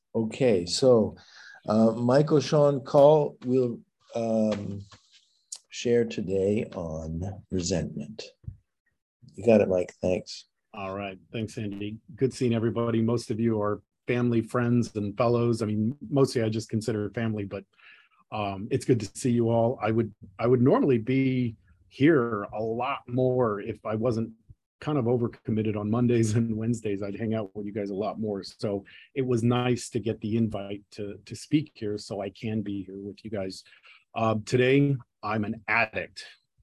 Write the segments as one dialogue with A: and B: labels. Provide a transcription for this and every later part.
A: Okay, so Michael Sean Call will share today on resentment. You got it, Mike. Thanks.
B: All right. Thanks, Andy. Good seeing everybody. Most of you are family, friends, and fellows. I mean, mostly I just consider family, but it's good to see you all. I would normally be here a lot more if I wasn't kind of overcommitted on Mondays and Wednesdays. I'd hang out with you guys a lot more. So it was nice to get the invite to speak here, so I can be here with you guys. Today, I'm an addict.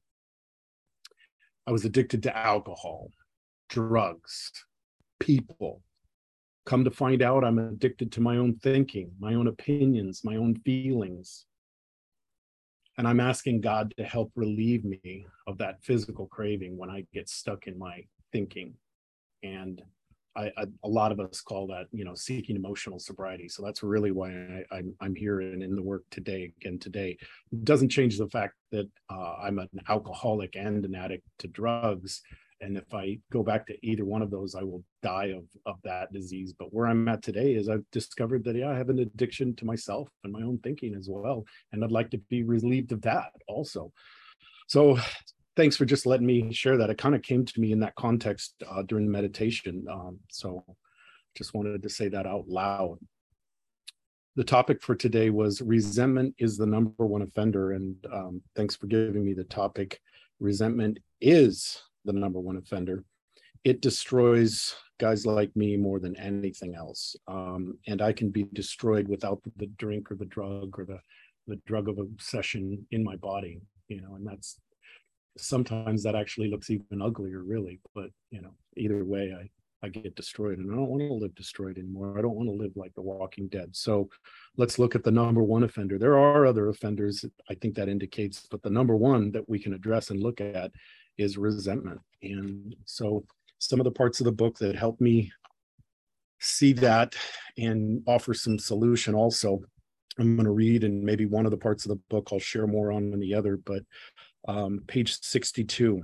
B: I was addicted to alcohol, drugs, people. Come to find out, I'm addicted to my own thinking, my own opinions, my own feelings. And I'm asking God to help relieve me of that physical craving when I get stuck in my thinking. And a lot of us call that, seeking emotional sobriety. So that's really why I'm here and in the work today. Again, today it doesn't change the fact that I'm an alcoholic and an addict to drugs. And if I go back to either one of those, I will die of that disease. But where I'm at today is I've discovered that, I have an addiction to myself and my own thinking as well. And I'd like to be relieved of that also. So thanks for just letting me share that. It kind of came to me in that context during the meditation. So just wanted to say that out loud. The topic for today was resentment is the number one offender. And thanks for giving me the topic. Resentment is the number one offender. It destroys guys like me more than anything else. And I can be destroyed without the drink or the drug or the drug of obsession in my body, and that's sometimes that actually looks even uglier, really. But, either way, I get destroyed, and I don't want to live destroyed anymore. I don't want to live like the Walking Dead. So let's look at the number one offender. There are other offenders, I think that indicates, but the number one that we can address and look at is resentment. And so some of the parts of the book that help me see that and offer some solution also, I'm going to read, and maybe one of the parts of the book I'll share more on than the other, but page 62.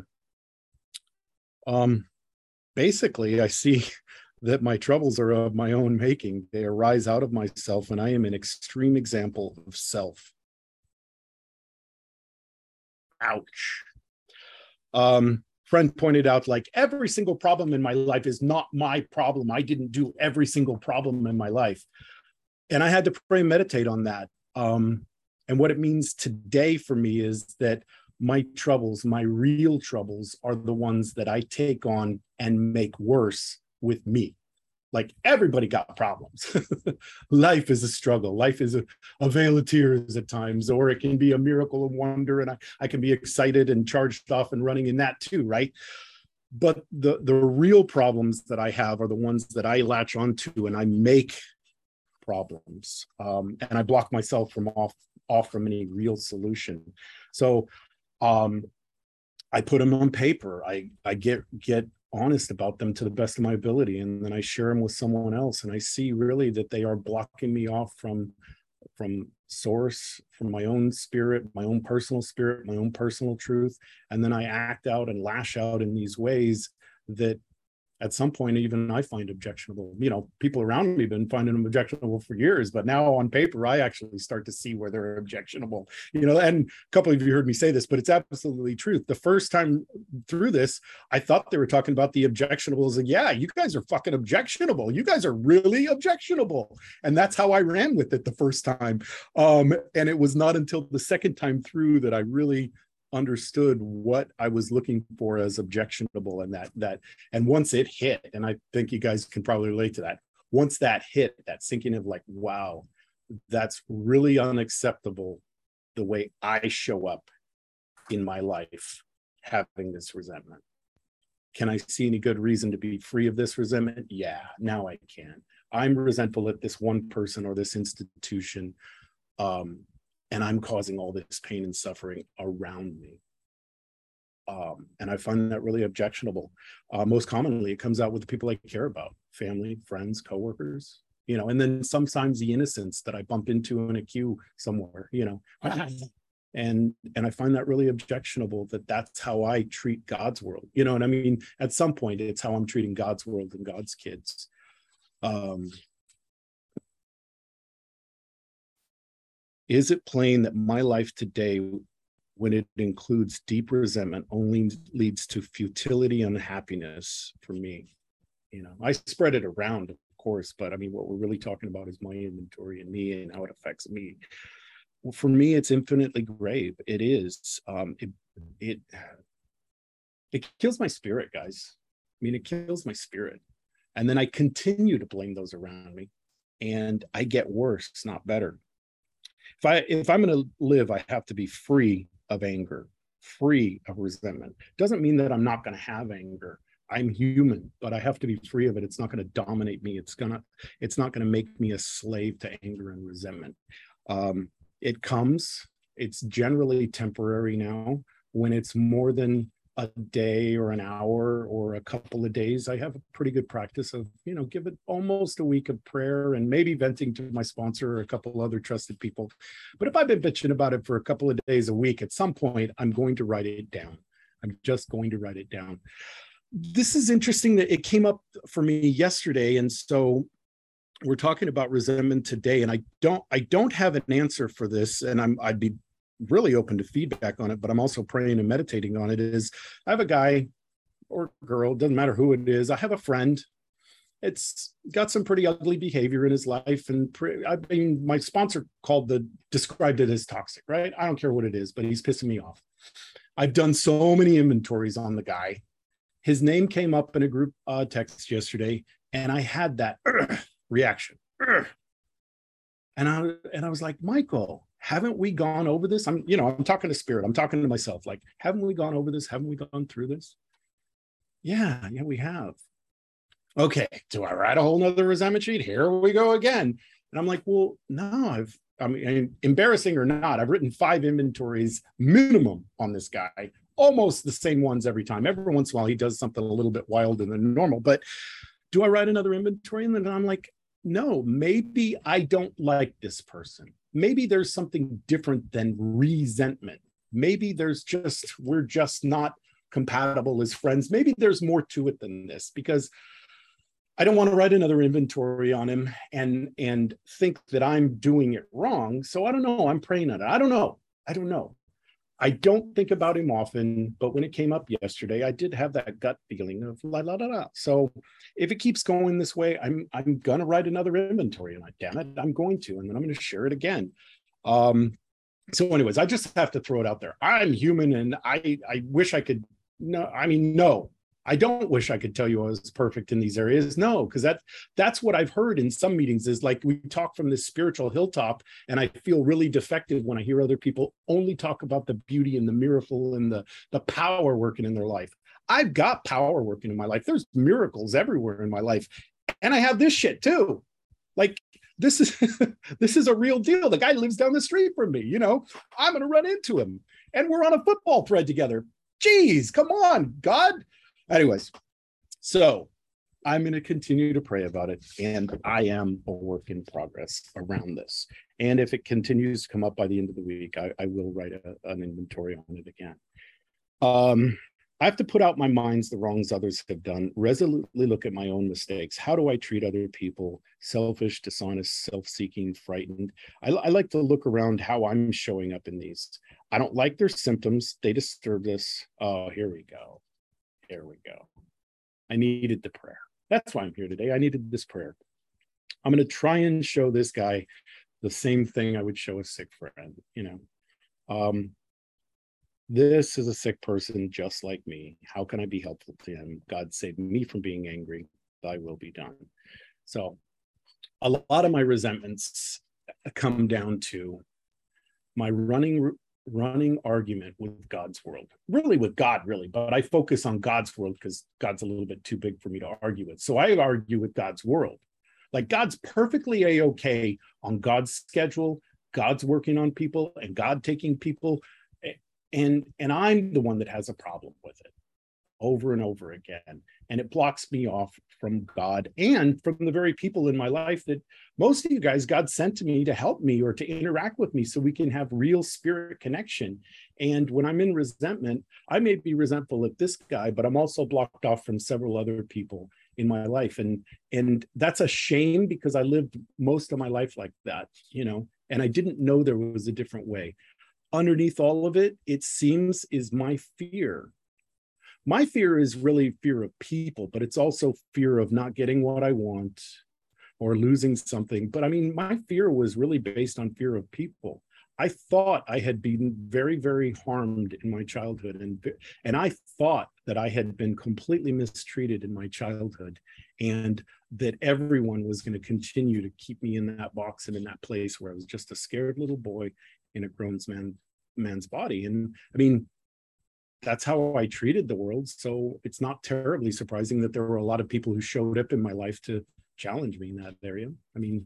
B: Basically, I see that my troubles are of my own making. They arise out of myself, and I am an extreme example of self. Ouch. Friend pointed out, like, every single problem in my life is not my problem. I didn't do every single problem in my life. And I had to pray and meditate on that. And what it means today for me is that my troubles, my real troubles, are the ones that I take on and make worse with me. Like, everybody got problems. Life is a struggle. Life is a veil of tears at times, or it can be a miracle of wonder. And I can be excited and charged off and running in that too, right? But the real problems that I have are the ones that I latch onto and I make problems. And I block myself from off from any real solution. So I put them on paper. I get honest about them to the best of my ability, and then I share them with someone else, and I see really that they are blocking me off from source, from my own spirit, my own personal spirit, my own personal truth. And then I act out and lash out in these ways that at some point even I find objectionable. People around me have been finding them objectionable for years, but now on paper I actually start to see where they're objectionable. And a couple of you heard me say this, but it's absolutely truth. The first time through this, I thought they were talking about the objectionables, and yeah, you guys are fucking objectionable. You guys are really objectionable. And that's how I ran with it the first time. And it was not until the second time through that I really understood what I was looking for as objectionable, and and once it hit, and I think you guys can probably relate to that, once that hit, that sinking of like, wow, that's really unacceptable, the way I show up in my life having this resentment. Can I see any good reason to be free of this resentment? Yeah, now I can. I'm resentful at this one person or this institution, and I'm causing all this pain and suffering around me. And I find that really objectionable. Most commonly, it comes out with the people I care about, family, friends, coworkers, and then sometimes the innocents that I bump into in a queue somewhere, and I find that really objectionable, that that's how I treat God's world. And I mean, at some point, it's how I'm treating God's world and God's kids. Is it plain that my life today, when it includes deep resentment, only leads to futility and unhappiness for me? You know, I spread it around, of course, but I mean, what we're really talking about is my inventory and me and how it affects me. Well, for me, it's infinitely grave. It is. It kills my spirit, guys. I mean, it kills my spirit. And then I continue to blame those around me, and I get worse, not better. If I'm going to live, I have to be free of anger, free of resentment. Doesn't mean that I'm not going to have anger. I'm human, but I have to be free of it. It's not going to dominate me. It's not going to make me a slave to anger and resentment. It comes. It's generally temporary now. When it's more than a day or an hour or a couple of days, I have a pretty good practice of, give it almost a week of prayer and maybe venting to my sponsor or a couple of other trusted people. But if I've been bitching about it for a couple of days a week, at some point, I'm going to write it down. I'm just going to write it down. This is interesting that it came up for me yesterday. And so we're talking about resentment today. And I don't have an answer for this. And I'd be really open to feedback on it, but I'm also praying and meditating on it. Is I have a guy or girl, doesn't matter who it is. I have a friend. It's got some pretty ugly behavior in his life. And my sponsor described it as toxic, right? I don't care what it is, but he's pissing me off. I've done so many inventories on the guy. His name came up in a group text yesterday, and I had that reaction. And I was like, Michael, haven't we gone over this? I'm talking to spirit. I'm talking to myself. Like, haven't we gone over this? Haven't we gone through this? Yeah, we have. Okay, do I write a whole nother resentment sheet? Here we go again. And I'm like, well, no, embarrassing or not, I've written 5 inventories minimum on this guy. Almost the same ones every time. Every once in a while, he does something a little bit wilder than normal. But do I write another inventory? And then I'm like, no, maybe I don't like this person. Maybe there's something different than resentment. Maybe we're just not compatible as friends. Maybe there's more to it than this, because I don't want to write another inventory on him and think that I'm doing it wrong. So I don't know. I'm praying on it. I don't know. I don't think about him often, but when it came up yesterday, I did have that gut feeling of la la la la. So if it keeps going this way, I'm gonna write another inventory, and damn it, I'm going to, and then I'm going to share it again. So anyways, I just have to throw it out there. I'm human, and I wish I could. No, I don't wish I could tell you I was perfect in these areas. No, because that's what I've heard in some meetings, is like, we talk from this spiritual hilltop, and I feel really defective when I hear other people only talk about the beauty and the miracle and the power working in their life. I've got power working in my life. There's miracles everywhere in my life. And I have this shit too. Like, this is a real deal. The guy lives down the street from me. I'm going to run into him, and we're on a football thread together. Geez, come on, God. Anyways, so I'm going to continue to pray about it, and I am a work in progress around this. And if it continues to come up by the end of the week, I will write an inventory on it again. I have to put out my minds the wrongs others have done, resolutely look at my own mistakes. How do I treat other people? Selfish, dishonest, self-seeking, frightened. I like to look around how I'm showing up in these. I don't like their symptoms. They disturb us. Oh, here we go. I needed the prayer. That's why I'm here today. I needed this prayer. I'm going to try and show this guy the same thing I would show a sick friend. This is a sick person just like me. How can I be helpful to him? God save me from being angry. Thy will be done. So a lot of my resentments come down to my running argument with God's world, really with God, really, but I focus on God's world because God's a little bit too big for me to argue with. So I argue with God's world. Like, God's perfectly A-okay on God's schedule. God's working on people and God taking people. And I'm the one that has a problem with it over and over again. And it blocks me off from God and from the very people in my life that most of you guys, God sent to me to help me or to interact with me so we can have real spirit connection. And when I'm in resentment, I may be resentful at this guy, but I'm also blocked off from several other people in my life. And that's a shame, because I lived most of my life like that, And I didn't know there was a different way. Underneath all of it, it seems, is my fear. My fear is really fear of people, but it's also fear of not getting what I want or losing something. But I mean, my fear was really based on fear of people. I thought I had been very, very harmed in my childhood. And I thought that I had been completely mistreated in my childhood, and that everyone was going to continue to keep me in that box and in that place where I was just a scared little boy in a grown man's body. And I mean, that's how I treated the world. So it's not terribly surprising that there were a lot of people who showed up in my life to challenge me in that area. I mean,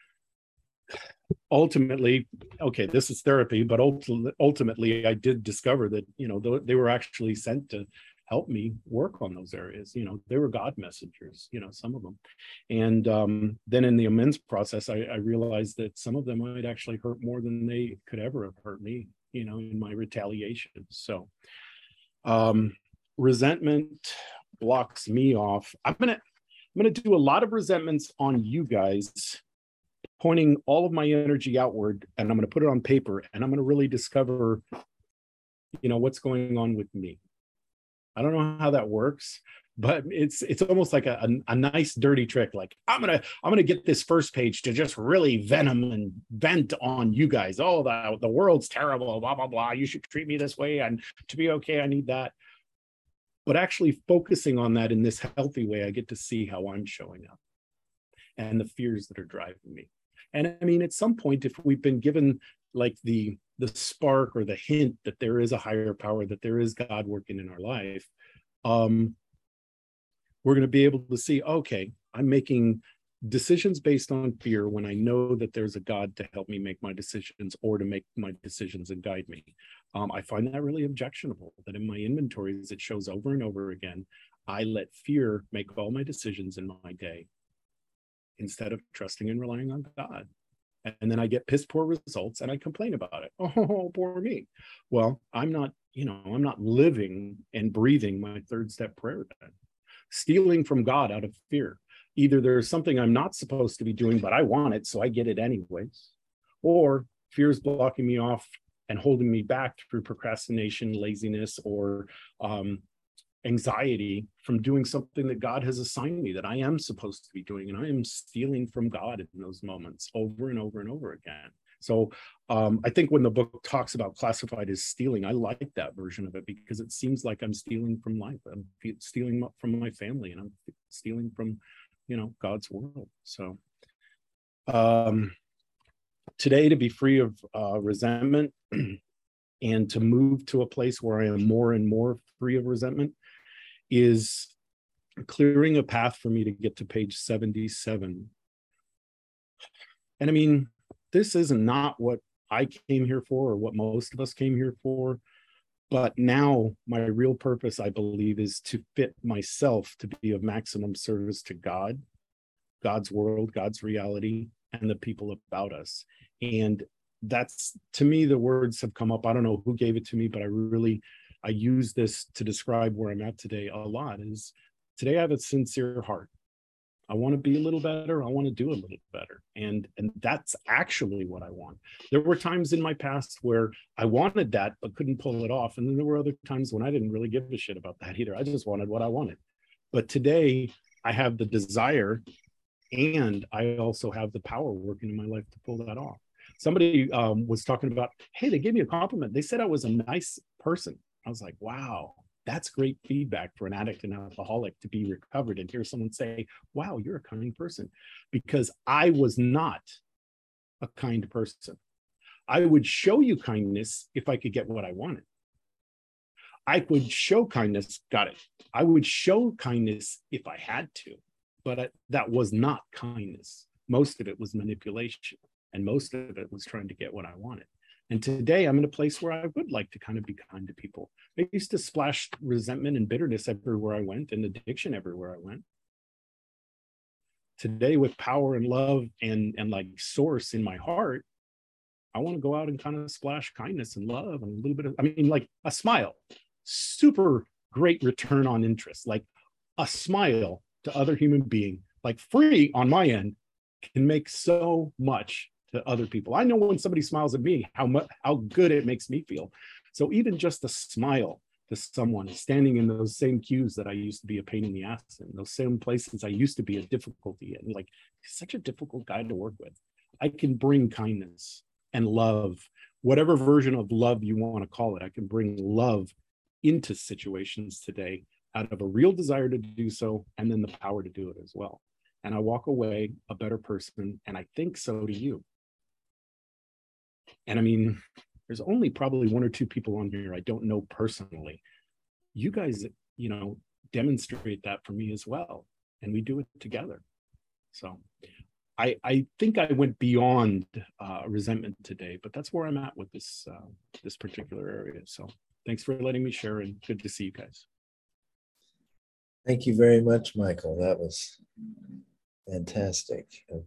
B: ultimately, okay, this is therapy, but ultimately I did discover that, you know, they were actually sent to help me work on those areas. You know, they were God messengers, you know, some of them. And then in the amends process, I realized that some of them might actually hurt more than they could ever have hurt me, you know, in my retaliation. So resentment blocks me off. I'm gonna do a lot of resentments on you guys, pointing all of my energy outward, and I'm going to put it on paper, and I'm going to really discover, you know, what's going on with me. I don't know how that works, but it's almost like a nice dirty trick. Like I'm gonna get this first page to just really venom and vent on you guys. Oh, the world's terrible, blah blah blah. You should treat me this way, and to be okay, I need that. But actually focusing on that in this healthy way, I get to see how I'm showing up and the fears that are driving me. And I mean, at some point, if we've been given like the spark or the hint that there is a higher power, that there is God working in our life, we're going to be able to see, okay, I'm making decisions based on fear when I know that there's a God to help me make my decisions, or to make my decisions and guide me. I find that really objectionable, that in my inventories, it shows over and over again, I let fear make all my decisions in my day, instead of trusting and relying on God. And then I get piss poor results and I complain about it. Oh, poor me. Well, I'm not living and breathing my third step prayer then. Stealing from God out of fear. Either there's something I'm not supposed to be doing, but I want it, so I get it anyways. Or fear is blocking me off and holding me back through procrastination, laziness, or anxiety from doing something that God has assigned me that I am supposed to be doing. And I am stealing from God in those moments over and over and over again. So I think when the book talks about classified as stealing, I like that version of it, because it seems like I'm stealing from life. I'm stealing from my family, and I'm stealing from, you know, God's world. So today, to be free of resentment and to move to a place where I am more and more free of resentment is clearing a path for me to get to page 77. And I mean, this is not what I came here for, or what most of us came here for. But now my real purpose, I believe, is to fit myself to be of maximum service to God, God's world, God's reality, and the people about us. And that's, to me, the words have come up. I don't know who gave it to me, but I use this to describe where I'm at today a lot. Is today I have a sincere heart. I want to be a little better. I want to do a little better. And that's actually what I want. There were times in my past where I wanted that, but couldn't pull it off. And then there were other times when I didn't really give a shit about that either. I just wanted what I wanted. But today I have the desire, and I also have the power working in my life to pull that off. Somebody was talking about, hey, they gave me a compliment. They said I was a nice person. I was like, wow, that's great feedback for an addict and alcoholic to be recovered and hear someone say, wow, you're a kind person. Because I was not a kind person. I would show you kindness if I could get what I wanted. I would show kindness, got it. I would show kindness if I had to, but that was not kindness. Most of it was manipulation, and most of it was trying to get what I wanted. And today I'm in a place where I would like to kind of be kind to people. I used to splash resentment and bitterness everywhere I went, and addiction everywhere I went. Today, with power and love and like source in my heart, I want to go out and kind of splash kindness and love and a little bit of, I mean, like a smile, super great return on interest. Like a smile to other human being, like free on my end, can make so much to other people. I know when somebody smiles at me, how good it makes me feel. So even just a smile to someone standing in those same queues that I used to be a pain in the ass in, those same places I used to be a difficulty in, like such a difficult guy to work with. I can bring kindness and love, whatever version of love you want to call it. I can bring love into situations today out of a real desire to do so, and then the power to do it as well. And I walk away a better person, and I think so do you. And I mean, there's only probably one or two people on here I don't know personally. You guys, you know, demonstrate that for me as well, and we do it together. So I think I went beyond resentment today, but that's where I'm at with this this particular area. So thanks for letting me share, and good to see you guys.
A: Thank you very much, Michael. That was fantastic.